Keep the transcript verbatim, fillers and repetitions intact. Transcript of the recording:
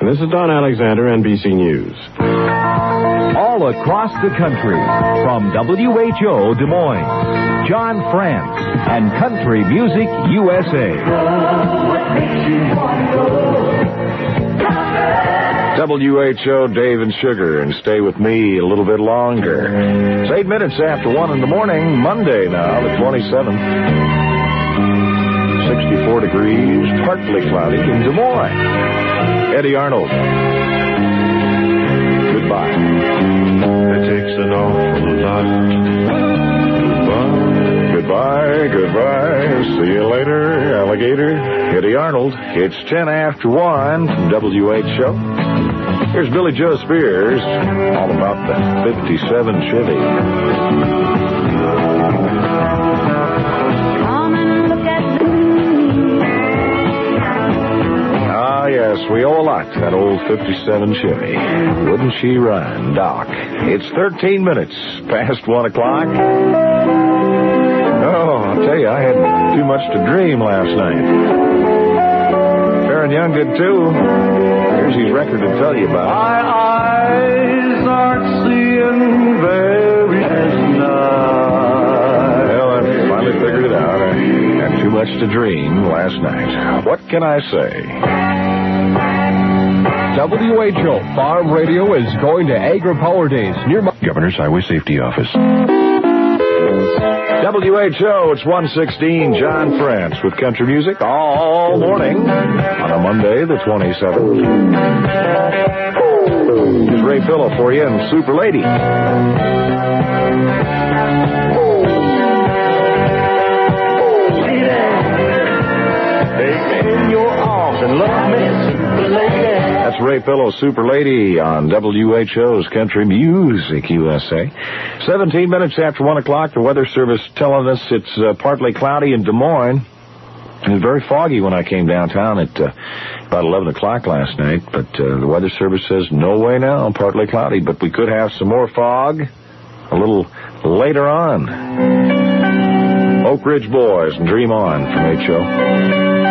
This is Don Alexander, N B C News. All across the country, from W H O Des Moines, John France, and Country Music U S A. W H O Dave and Sugar, and stay with me a little bit longer. It's eight minutes after one in the morning, Monday now, the twenty-seventh. sixty-four degrees, partly cloudy in Des Moines. Eddie Arnold. Goodbye. It takes an awful lot. Goodbye. Goodbye, goodbye. See you later, alligator. Eddie Arnold. It's ten after one from W H O. Here's Billy Joe Spears, all about the fifty-seven Chevy. Ah, yes, we owe a lot to that old fifty-seven Chevy. Wouldn't she run, Doc? It's thirteen minutes past one o'clock. Oh, I'll tell you, I had too much to dream last night. Farron Young did too. Here's his record to tell you about. My eyes aren't seeing very night. Well, I finally figured it out. I had too much to dream last night. What can I say? W H O Farm Radio is going to Agri-Power Days near Governor's Highway Safety Office. W H O, it's one sixteen, John France with country music all morning on a Monday, the twenty-seventh. Here's Ray Pillow for you and Super Lady. Take me in your arms and love me, Super Lady. That's Ray Pillow, Super Lady on W H O's Country Music U S A. seventeen minutes after one o'clock, the Weather Service telling us it's uh, partly cloudy in Des Moines. It was very foggy when I came downtown at uh, about eleven o'clock last night, but uh, the Weather Service says no way now, partly cloudy, but we could have some more fog a little later on. Oak Ridge Boys and Dream On from H O.